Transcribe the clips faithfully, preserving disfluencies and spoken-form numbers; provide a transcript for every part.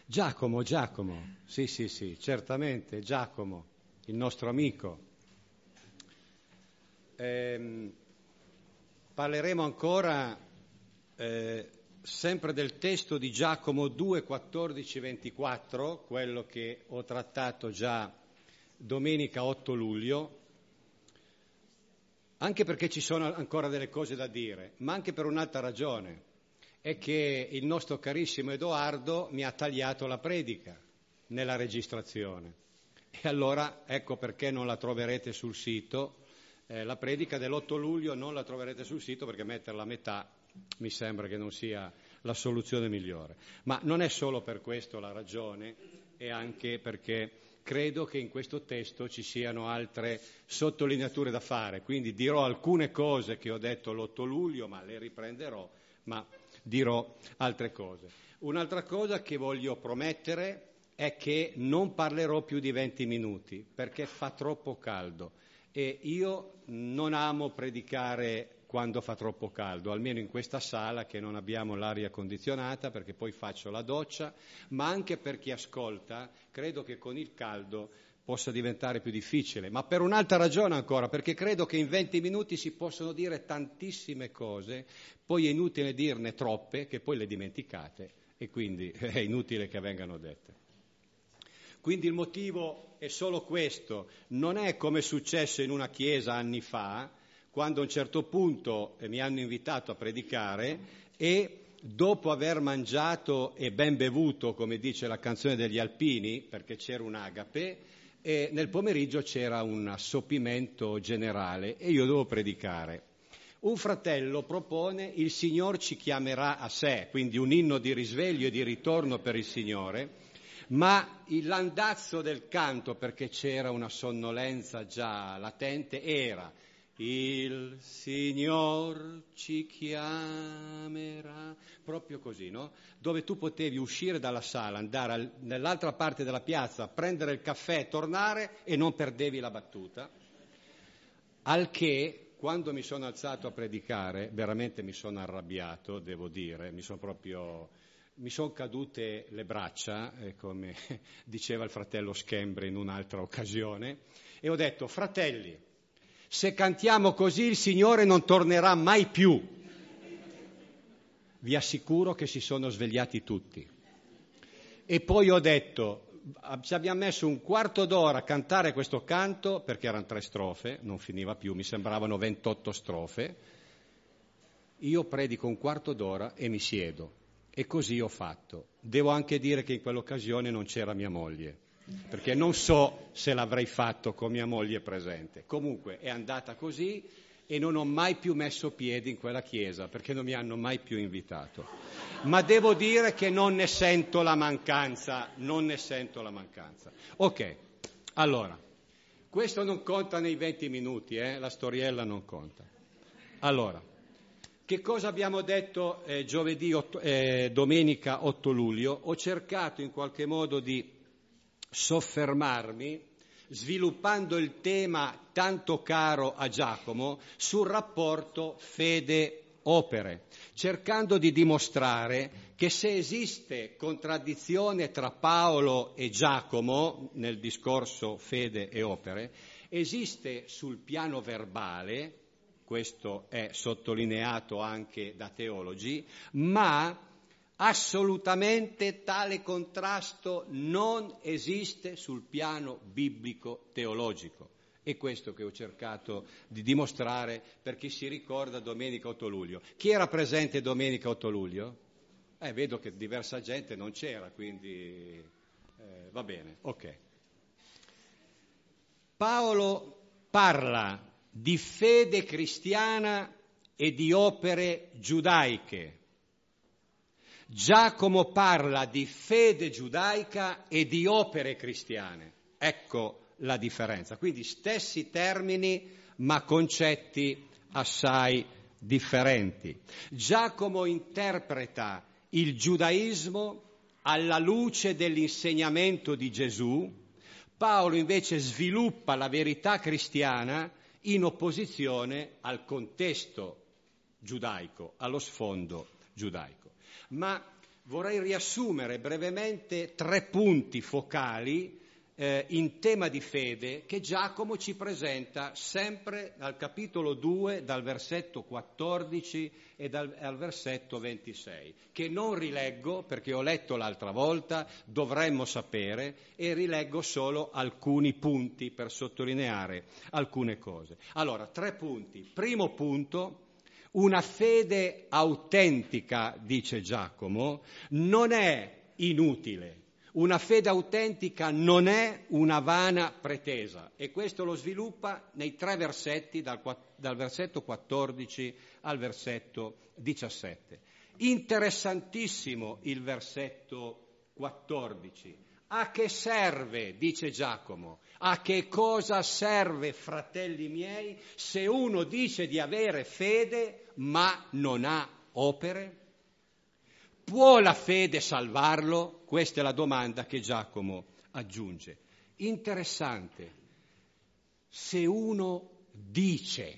Giacomo, Giacomo, sì, sì, sì, certamente, Giacomo, il nostro amico. Ehm, parleremo ancora eh, sempre del testo di Giacomo due, quattordici, ventiquattro, quello che ho trattato già domenica otto luglio, anche perché ci sono ancora delle cose da dire, ma anche per un'altra ragione. È che il nostro carissimo Edoardo mi ha tagliato la predica nella registrazione. E allora ecco perché non la troverete sul sito. Eh, la predica dell'otto luglio non la troverete sul sito perché metterla a metà mi sembra che non sia la soluzione migliore. Ma non è solo per questo la ragione, è anche perché credo che in questo testo ci siano altre sottolineature da fare. Quindi dirò alcune cose che ho detto l'otto luglio, ma le riprenderò, ma dirò altre cose. Un'altra cosa che voglio promettere è che non parlerò più di venti minuti perché fa troppo caldo e io non amo predicare quando fa troppo caldo, almeno in questa sala che non abbiamo l'aria condizionata perché poi faccio la doccia, ma anche per chi ascolta credo che con il caldo possa diventare più difficile, ma per un'altra ragione ancora, perché credo che in venti minuti si possono dire tantissime cose, poi è inutile dirne troppe, che poi le dimenticate, e quindi è inutile che vengano dette. Quindi il motivo è solo questo, non è come è successo in una chiesa anni fa, quando a un certo punto mi hanno invitato a predicare e dopo aver mangiato e ben bevuto, come dice la canzone degli Alpini, perché c'era un agape, e nel pomeriggio c'era un assopimento generale e io dovevo predicare. Un fratello propone "Il Signor ci chiamerà a sé", quindi un inno di risveglio e di ritorno per il Signore, ma l'andazzo del canto, perché c'era una sonnolenza già latente, era "Il Signor ci chiamerà", proprio così, no? Dove tu potevi uscire dalla sala, andare al, nell'altra parte della piazza, prendere il caffè, tornare e non perdevi la battuta. Al che, quando mi sono alzato a predicare, veramente mi sono arrabbiato, devo dire, mi sono proprio... mi sono cadute le braccia, eh, come diceva il fratello Schembre in un'altra occasione, e ho detto: fratelli, se cantiamo così il Signore non tornerà mai più. Vi assicuro che si sono svegliati tutti. E poi ho detto, ci abbiamo messo un quarto d'ora a cantare questo canto, perché erano tre strofe, non finiva più, mi sembravano ventotto strofe. Io predico un quarto d'ora e mi siedo. E così ho fatto. Devo anche dire che in quell'occasione non c'era mia moglie, perché non so se l'avrei fatto con mia moglie presente. Comunque è andata così e non ho mai più messo piede in quella chiesa, perché non mi hanno mai più invitato. Ma devo dire che non ne sento la mancanza, non ne sento la mancanza. Ok, allora, questo non conta nei venti minuti, eh? La storiella non conta. Allora, che cosa abbiamo detto eh, giovedì, otto, eh, domenica otto luglio? Ho cercato in qualche modo di soffermarmi, sviluppando il tema tanto caro a Giacomo, sul rapporto fede-opere, cercando di dimostrare che se esiste contraddizione tra Paolo e Giacomo nel discorso fede e opere, esiste sul piano verbale, questo è sottolineato anche da teologi, ma assolutamente tale contrasto non esiste sul piano biblico-teologico. È questo che ho cercato di dimostrare per chi si ricorda domenica otto luglio. Chi era presente domenica otto luglio? Eh, vedo che diversa gente non c'era, quindi eh, va bene, ok. Paolo parla di fede cristiana e di opere giudaiche. Giacomo parla di fede giudaica e di opere cristiane. Ecco la differenza. Quindi stessi termini, ma concetti assai differenti. Giacomo interpreta il giudaismo alla luce dell'insegnamento di Gesù. Paolo invece sviluppa la verità cristiana in opposizione al contesto giudaico, allo sfondo giudaico. Ma vorrei riassumere brevemente tre punti focali eh, in tema di fede che Giacomo ci presenta sempre dal capitolo due, dal versetto quattordici e dal, al versetto ventisei, che non rileggo perché ho letto l'altra volta, dovremmo sapere, e rileggo solo alcuni punti per sottolineare alcune cose. Allora, tre punti. Primo punto: una fede autentica, dice Giacomo, non è inutile. Una fede autentica non è una vana pretesa, e questo lo sviluppa nei tre versetti, dal, dal versetto quattordici al versetto diciassette. Interessantissimo il versetto quattordici. A che serve, dice Giacomo, a che cosa serve, fratelli miei, se uno dice di avere fede ma non ha opere? Può la fede salvarlo? Questa è la domanda che Giacomo aggiunge. Interessante. Se uno dice,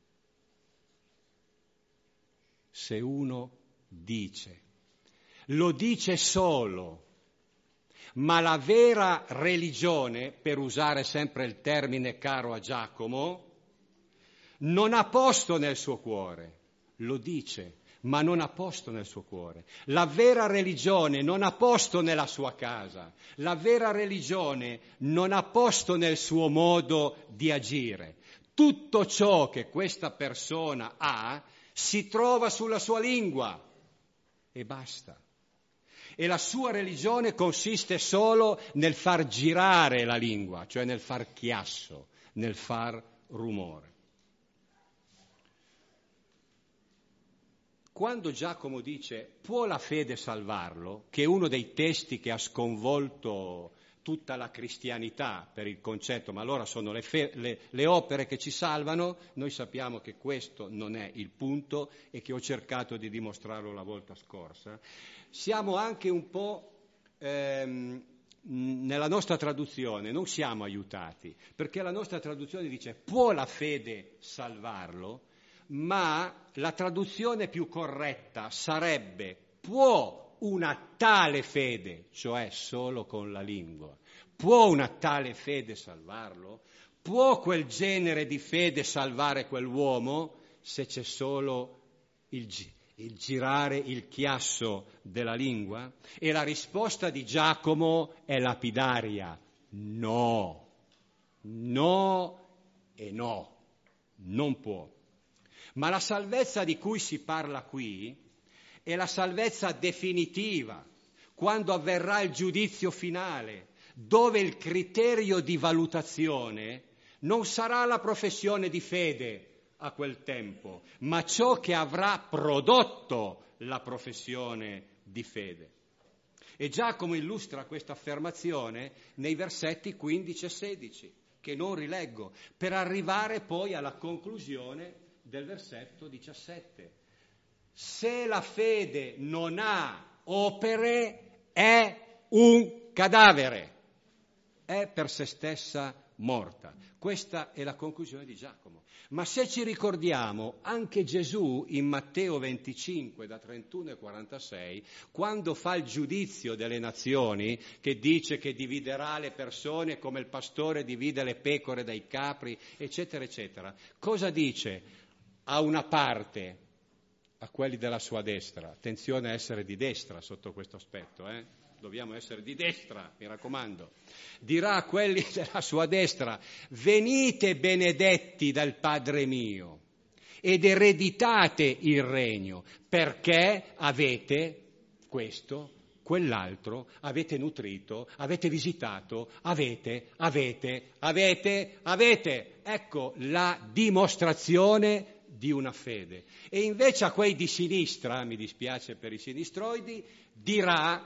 se uno dice, lo dice solo, ma la vera religione, per usare sempre il termine caro a Giacomo, non ha posto nel suo cuore, lo dice, ma non ha posto nel suo cuore. La vera religione non ha posto nella sua casa, la vera religione non ha posto nel suo modo di agire. Tutto ciò che questa persona ha si trova sulla sua lingua e basta. E la sua religione consiste solo nel far girare la lingua, cioè nel far chiasso, nel far rumore. Quando Giacomo dice può la fede salvarlo, che è uno dei testi che ha sconvolto tutta la cristianità per il concetto, ma allora sono le, fe- le, le opere che ci salvano, noi sappiamo che questo non è il punto e che ho cercato di dimostrarlo la volta scorsa. Siamo anche un po' ehm, nella nostra traduzione, non siamo aiutati, perché la nostra traduzione dice può la fede salvarlo, ma la traduzione più corretta sarebbe può una tale fede, cioè solo con la lingua, può una tale fede salvarlo? Può quel genere di fede salvare quell'uomo se c'è solo il, gi- il girare il chiasso della lingua? E la risposta di Giacomo è lapidaria: no, no e no, non può. Ma la salvezza di cui si parla qui è la salvezza definitiva, quando avverrà il giudizio finale, dove il criterio di valutazione non sarà la professione di fede a quel tempo, ma ciò che avrà prodotto la professione di fede. E Giacomo illustra questa affermazione nei versetti quindici e sedici, che non rileggo, per arrivare poi alla conclusione del versetto diciassette. Se la fede non ha opere è un cadavere, è per se stessa morta. Questa è la conclusione di Giacomo. Ma se ci ricordiamo, anche Gesù in Matteo venticinque, da trentuno e quarantasei, quando fa il giudizio delle nazioni, che dice che dividerà le persone come il pastore divide le pecore dai capri, eccetera, eccetera, cosa dice? A una parte, a quelli della sua destra, attenzione a essere di destra sotto questo aspetto, eh? Dobbiamo essere di destra, mi raccomando, dirà a quelli della sua destra: venite benedetti dal Padre mio ed ereditate il regno, perché avete questo, quell'altro, avete nutrito, avete visitato, avete, avete, avete, avete. Ecco la dimostrazione di una fede. E invece a quei di sinistra, mi dispiace per i sinistroidi, dirà: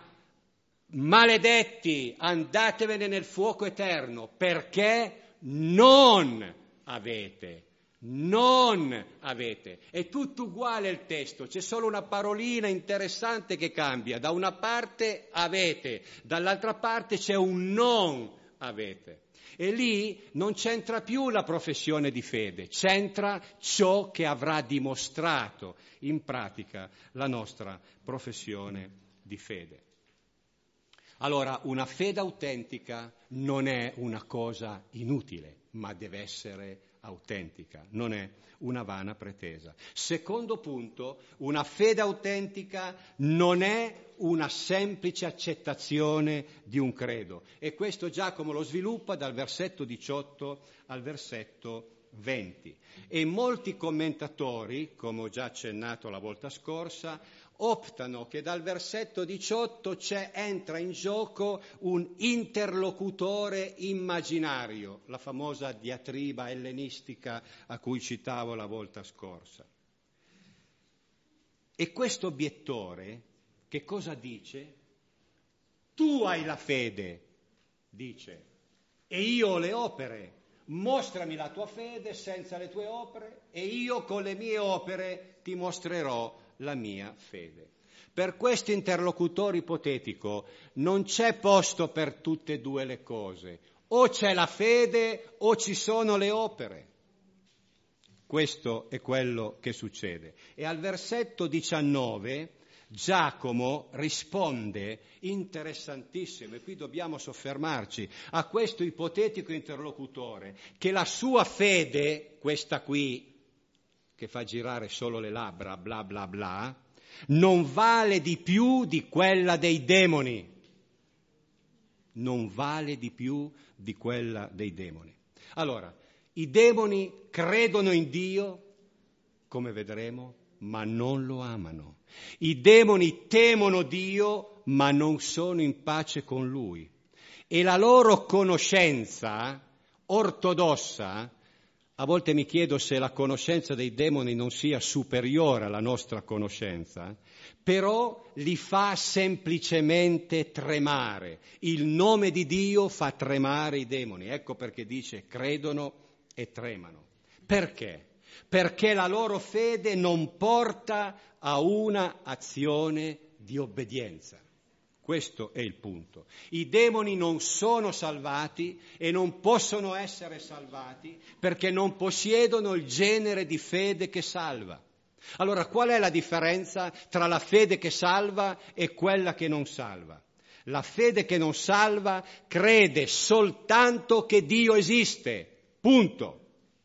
maledetti, andatevene nel fuoco eterno, perché non avete, non avete. È tutto uguale il testo, c'è solo una parolina interessante che cambia. Da una parte avete, dall'altra parte c'è un non avete. E lì non c'entra più la professione di fede, c'entra ciò che avrà dimostrato in pratica la nostra professione di fede. Allora, una fede autentica non è una cosa inutile, ma deve essere autentica, non è una vana pretesa. Secondo punto, una fede autentica non è una semplice accettazione di un credo. E questo Giacomo lo sviluppa dal versetto diciotto al versetto venti. E molti commentatori, come ho già accennato la volta scorsa, optano che dal versetto diciotto c'è, entra in gioco un interlocutore immaginario, la famosa diatriba ellenistica a cui citavo la volta scorsa. E questo obiettore che cosa dice? Tu hai la fede, dice, e io ho le opere. Mostrami la tua fede senza le tue opere e io con le mie opere ti mostrerò la mia fede. Per questo interlocutore ipotetico non c'è posto per tutte e due le cose. O c'è la fede o ci sono le opere. Questo è quello che succede. E al versetto diciannove Giacomo risponde interessantissimo, e qui dobbiamo soffermarci, a questo ipotetico interlocutore, che la sua fede, questa qui, che fa girare solo le labbra, bla bla bla, non vale di più di quella dei demoni. Non vale di più di quella dei demoni. Allora, i demoni credono in Dio, come vedremo, ma non lo amano. I demoni temono Dio, ma non sono in pace con Lui. E la loro conoscenza ortodossa, a volte mi chiedo se la conoscenza dei demoni non sia superiore alla nostra conoscenza, però li fa semplicemente tremare. Il nome di Dio fa tremare i demoni. Ecco perché dice credono e tremano. Perché? Perché la loro fede non porta a una azione di obbedienza. Questo è il punto. I demoni non sono salvati e non possono essere salvati perché non possiedono il genere di fede che salva. Allora, qual è la differenza tra la fede che salva e quella che non salva? La fede che non salva crede soltanto che Dio esiste. Punto.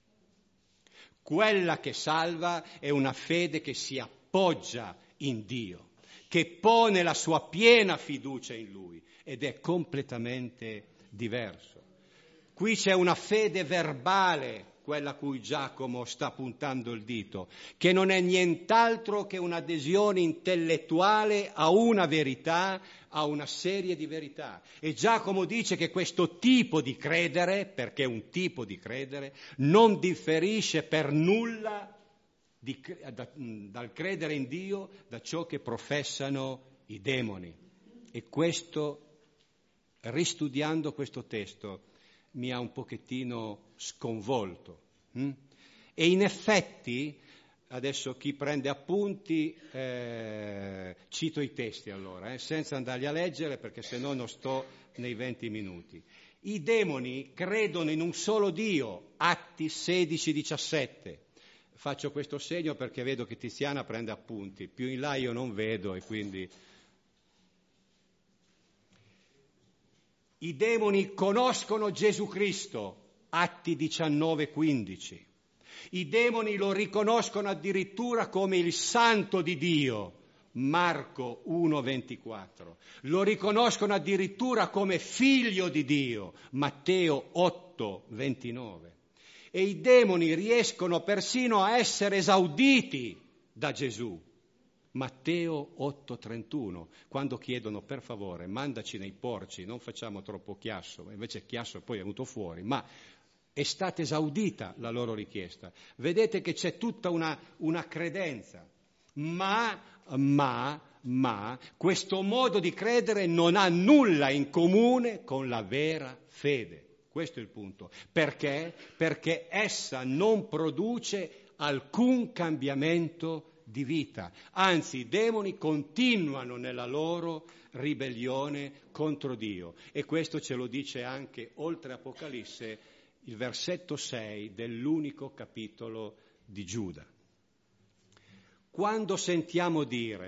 Quella che salva è una fede che si appoggia in Dio, che pone la sua piena fiducia in Lui ed è completamente diverso. Qui c'è una fede verbale, quella a cui Giacomo sta puntando il dito, che non è nient'altro che un'adesione intellettuale a una verità, a una serie di verità. E Giacomo dice che questo tipo di credere, perché è un tipo di credere, non differisce per nulla di, da, dal credere in Dio da ciò che professano i demoni. E questo, ristudiando questo testo, mi ha un pochettino sconvolto. Hm? E in effetti, adesso chi prende appunti, eh, cito i testi allora, eh, senza andarli a leggere perché se no non sto nei venti minuti. I demoni credono in un solo Dio, Atti sedici diciassette. Faccio questo segno perché vedo che Tiziana prende appunti, più in là io non vedo e quindi... I demoni conoscono Gesù Cristo, Atti diciannove quindici. I demoni lo riconoscono addirittura come il Santo di Dio, Marco uno ventiquattro. Lo riconoscono addirittura come Figlio di Dio, Matteo otto ventinove. E i demoni riescono persino a essere esauditi da Gesù. Matteo otto trentuno, quando chiedono per favore mandaci nei porci, non facciamo troppo chiasso, invece chiasso poi è venuto fuori, ma è stata esaudita la loro richiesta. Vedete che c'è tutta una, una credenza, ma, ma, ma questo modo di credere non ha nulla in comune con la vera fede. Questo è il punto. Perché? Perché essa non produce alcun cambiamento di vita, anzi i demoni continuano nella loro ribellione contro Dio e questo ce lo dice anche oltre Apocalisse il versetto sei dell'unico capitolo di Giuda. Quando sentiamo dire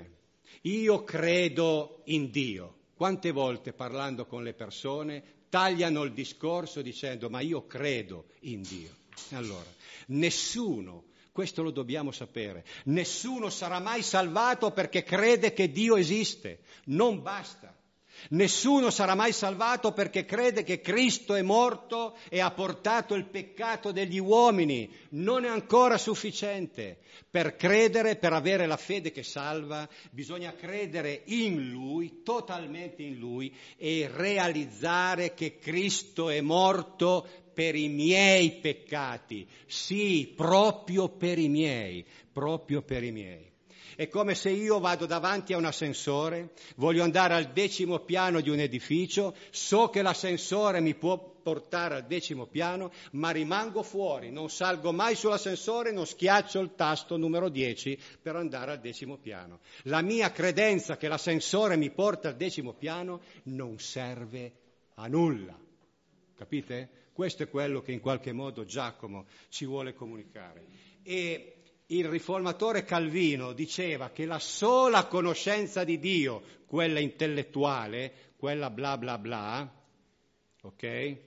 Io credo in Dio. Quante volte parlando con le persone tagliano il discorso dicendo ma io credo in Dio. Allora, nessuno, questo lo dobbiamo sapere, nessuno sarà mai salvato perché crede che Dio esiste, non basta. Nessuno sarà mai salvato perché crede che Cristo è morto e ha portato il peccato degli uomini. Non è ancora sufficiente. Per credere, per avere la fede che salva, bisogna credere in Lui, totalmente in Lui, e realizzare che Cristo è morto per i miei peccati. Sì, proprio per i miei, proprio per i miei. È come se io vado davanti a un ascensore, voglio andare al decimo piano di un edificio, so che l'ascensore mi può portare al decimo piano, ma rimango fuori, non salgo mai sull'ascensore, non schiaccio il tasto numero dieci per andare al decimo piano. La mia credenza che l'ascensore mi porta al decimo piano non serve a nulla. Capite? Questo è quello che in qualche modo Giacomo ci vuole comunicare. E il riformatore Calvino diceva che la sola conoscenza di Dio, quella intellettuale, quella bla bla bla, ok?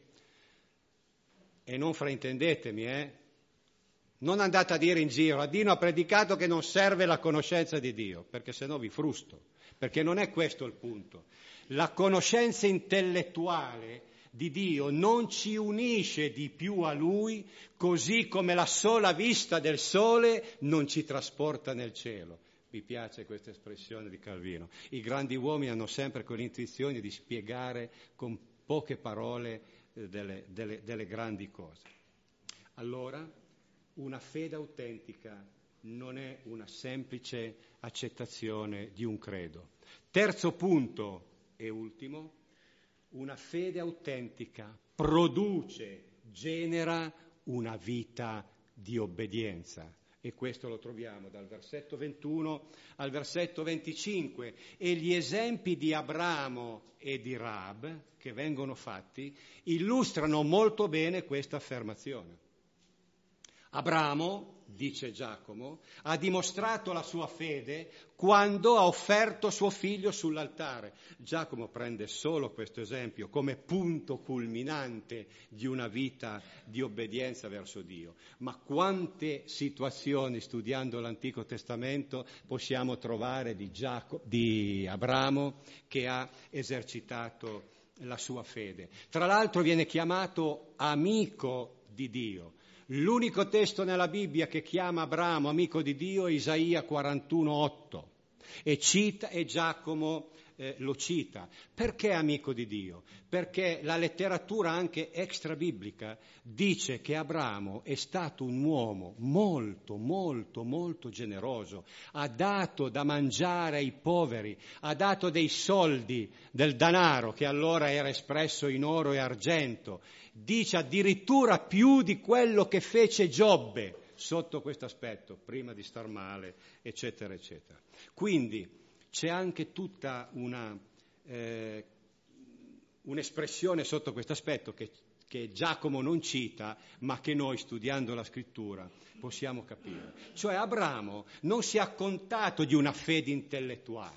E non fraintendetemi, eh? Non andate a dire in giro, Adino ha predicato che non serve la conoscenza di Dio, perché sennò vi frusto, perché non è questo il punto. La conoscenza intellettuale di Dio non ci unisce di più a Lui, così come la sola vista del sole non ci trasporta nel cielo. Mi piace questa espressione di Calvino. I grandi uomini hanno sempre quell'intuizione di spiegare con poche parole eh, delle, delle, delle grandi cose. Allora, una fede autentica non è una semplice accettazione di un credo. Terzo punto e ultimo. Una fede autentica produce, genera una vita di obbedienza. E questo lo troviamo dal versetto ventuno al versetto venticinque. E gli esempi di Abramo e di Rahab che vengono fatti illustrano molto bene questa affermazione. Abramo, dice Giacomo, ha dimostrato la sua fede quando ha offerto suo figlio sull'altare. Giacomo prende solo questo esempio come punto culminante di una vita di obbedienza verso Dio. Ma quante situazioni, studiando l'Antico Testamento, possiamo trovare di, Giacomo, di Abramo che ha esercitato la sua fede. Tra l'altro viene chiamato amico di Dio. L'unico testo nella Bibbia che chiama Abramo amico di Dio è Isaia quarantuno otto e cita e Giacomo eh, lo cita. Perché amico di Dio? Perché la letteratura anche extrabiblica dice che Abramo è stato un uomo molto, molto, molto generoso, ha dato da mangiare ai poveri, ha dato dei soldi, del denaro che allora era espresso in oro e argento, dice addirittura più di quello che fece Giobbe sotto questo aspetto, prima di star male, eccetera, eccetera. Quindi c'è anche tutta una, eh, un'espressione sotto questo aspetto che, che Giacomo non cita, ma che noi, studiando la scrittura, possiamo capire. Cioè Abramo non si è accontato di una fede intellettuale.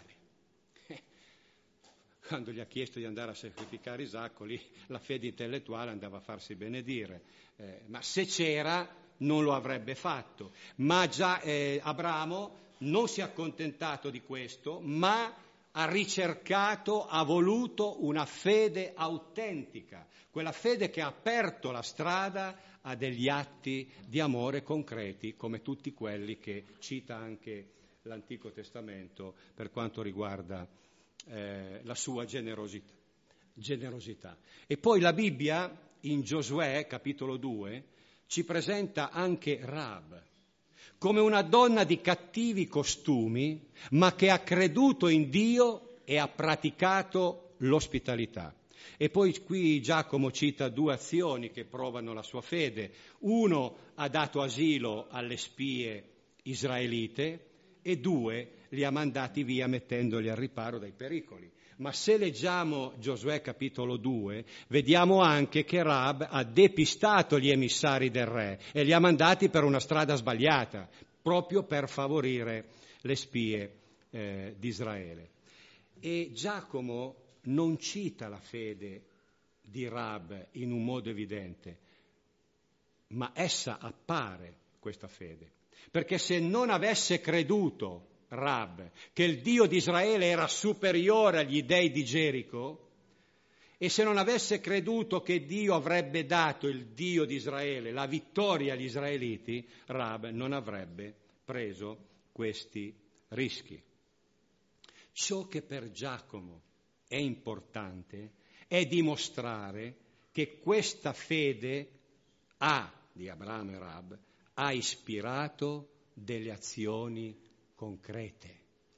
Quando gli ha chiesto di andare a sacrificare Isacco, lì la fede intellettuale andava a farsi benedire, eh, ma se c'era non lo avrebbe fatto. Ma già eh, Abramo non si è accontentato di questo, ma ha ricercato, ha voluto una fede autentica, quella fede che ha aperto la strada a degli atti di amore concreti, come tutti quelli che cita anche l'Antico Testamento per quanto riguarda Eh, la sua generosità, generosità. E poi la Bibbia in Giosuè capitolo due ci presenta anche Rahab come una donna di cattivi costumi, ma che ha creduto in Dio e ha praticato l'ospitalità. E poi qui Giacomo cita due azioni che provano la sua fede. Uno, ha dato asilo alle spie israelite, e due, li ha mandati via mettendoli al riparo dai pericoli. Ma se leggiamo Giosuè capitolo due, vediamo anche che Rahab ha depistato gli emissari del re e li ha mandati per una strada sbagliata, proprio per favorire le spie eh, di Israele. E Giacomo non cita la fede di Rahab in un modo evidente, ma essa appare, questa fede. Perché se non avesse creduto Rahab che il Dio di Israele era superiore agli dei di Gerico, e se non avesse creduto che Dio avrebbe dato, il Dio di Israele, la vittoria agli israeliti, Rahab non avrebbe preso questi rischi. Ciò che per Giacomo è importante è dimostrare che questa fede ha, di Abramo e Rahab, ha ispirato delle azioni concrete,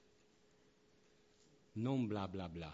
non bla bla bla,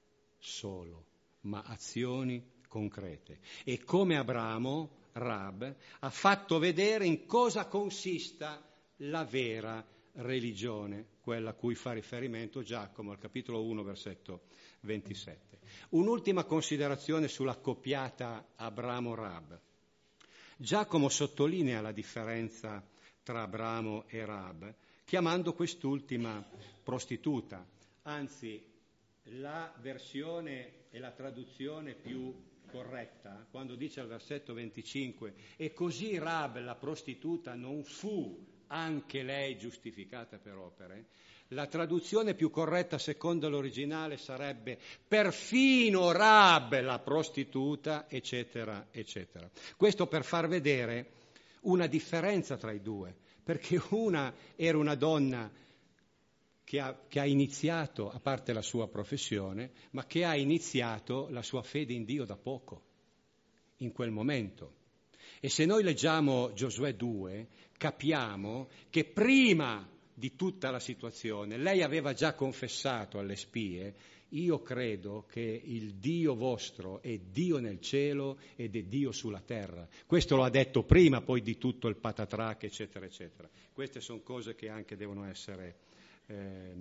solo, ma azioni concrete. E come Abramo, Rahab ha fatto vedere in cosa consista la vera religione, quella a cui fa riferimento Giacomo al capitolo uno, versetto ventisette. Un'ultima considerazione sulla coppiata Abramo-Rahab. Giacomo sottolinea la differenza tra Abramo e Rahab, chiamando quest'ultima prostituta. Anzi, la versione e la traduzione più corretta, quando dice al versetto venticinque, e così Rahab, la prostituta, non fu anche lei giustificata per opere, la traduzione più corretta secondo l'originale sarebbe perfino Rahab, la prostituta, eccetera, eccetera. Questo per far vedere una differenza tra i due, perché una era una donna che ha, che ha iniziato, a parte la sua professione, ma che ha iniziato la sua fede in Dio da poco, in quel momento. E se noi leggiamo Giosuè due, capiamo che prima di tutta la situazione lei aveva già confessato alle spie: io credo che il Dio vostro è Dio nel cielo ed è Dio sulla terra. Questo lo ha detto prima poi di tutto il patatrac, eccetera, eccetera. Queste sono cose che anche devono essere eh,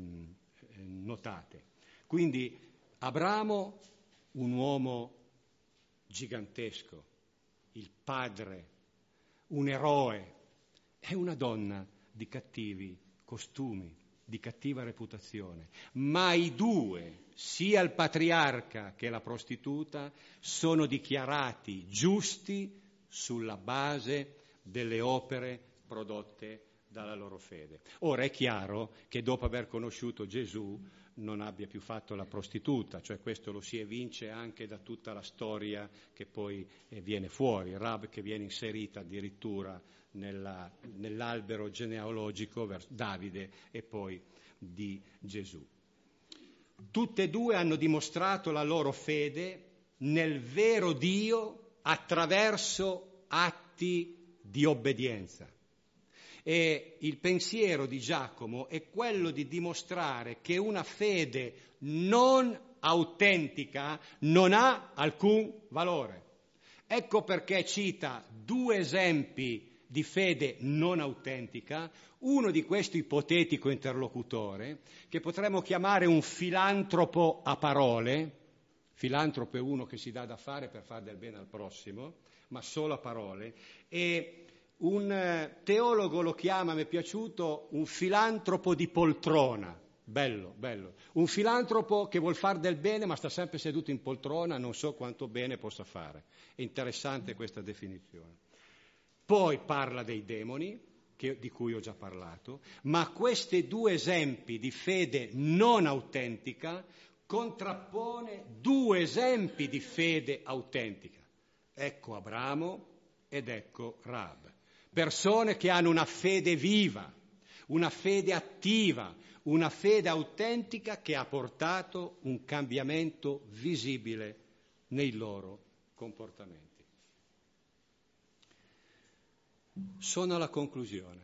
notate. Quindi Abramo, un uomo gigantesco, il padre, un eroe, è una donna di cattivi costumi, di cattiva reputazione, ma i due, sia il patriarca che la prostituta, sono dichiarati giusti sulla base delle opere prodotte dalla loro fede. Ora è chiaro che dopo aver conosciuto Gesù non abbia più fatto la prostituta, cioè questo lo si evince anche da tutta la storia che poi eh, viene fuori, Rahab che viene inserita addirittura nella, nell'albero genealogico verso Davide e poi di Gesù. Tutte e due hanno dimostrato la loro fede nel vero Dio attraverso atti di obbedienza. E il pensiero di Giacomo è quello di dimostrare che una fede non autentica non ha alcun valore. Ecco perché cita due esempi di fede non autentica, uno di questo ipotetico interlocutore, che potremmo chiamare un filantropo a parole. Filantropo è uno che si dà da fare per fare del bene al prossimo, ma solo a parole, e un teologo lo chiama, mi è piaciuto, un filantropo di poltrona. Bello, bello. Un filantropo che vuol fare del bene ma sta sempre seduto in poltrona, non so quanto bene possa fare. È interessante questa definizione. Poi parla dei demoni, che, di cui ho già parlato, ma questi due esempi di fede non autentica contrappone due esempi di fede autentica. Ecco Abramo ed ecco Rahab. Persone che hanno una fede viva, una fede attiva, una fede autentica che ha portato un cambiamento visibile nei loro comportamenti. Sono alla conclusione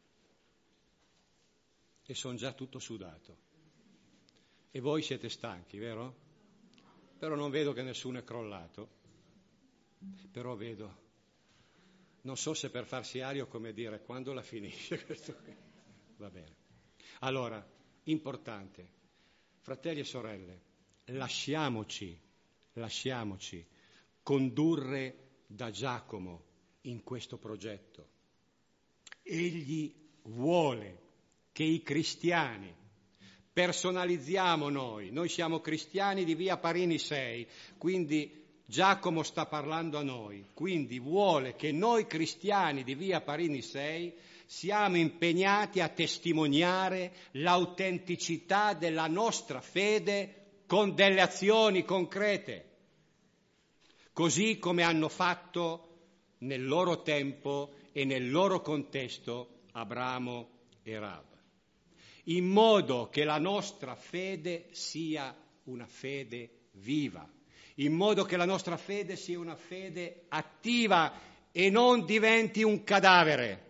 e sono già tutto sudato. E voi siete stanchi, vero? Però non vedo che nessuno è crollato. Però vedo. Non so se per farsi aria o come dire, quando la finisce questo qui? Va bene. Allora, importante, fratelli e sorelle, lasciamoci, lasciamoci condurre da Giacomo in questo progetto. Egli vuole che i cristiani personalizziamo noi, noi siamo cristiani di via Parini sei, quindi Giacomo sta parlando a noi, quindi vuole che noi cristiani di via Parini sei siamo impegnati a testimoniare l'autenticità della nostra fede con delle azioni concrete, così come hanno fatto nel loro tempo e nel loro contesto Abramo e Raab, in modo che la nostra fede sia una fede viva, in modo che la nostra fede sia una fede attiva e non diventi un cadavere.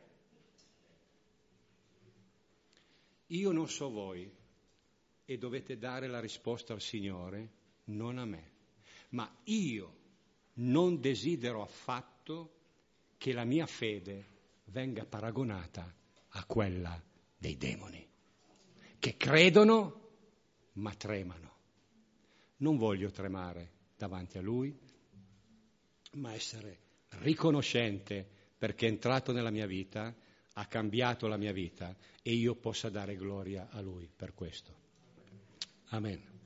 Io non so voi e dovete dare la risposta al Signore, non a me, ma io non desidero affatto che la mia fede venga paragonata a quella dei demoni, che credono ma tremano. Non voglio tremare davanti a Lui, ma essere riconoscente perché è entrato nella mia vita, ha cambiato la mia vita e io possa dare gloria a Lui per questo. Amen.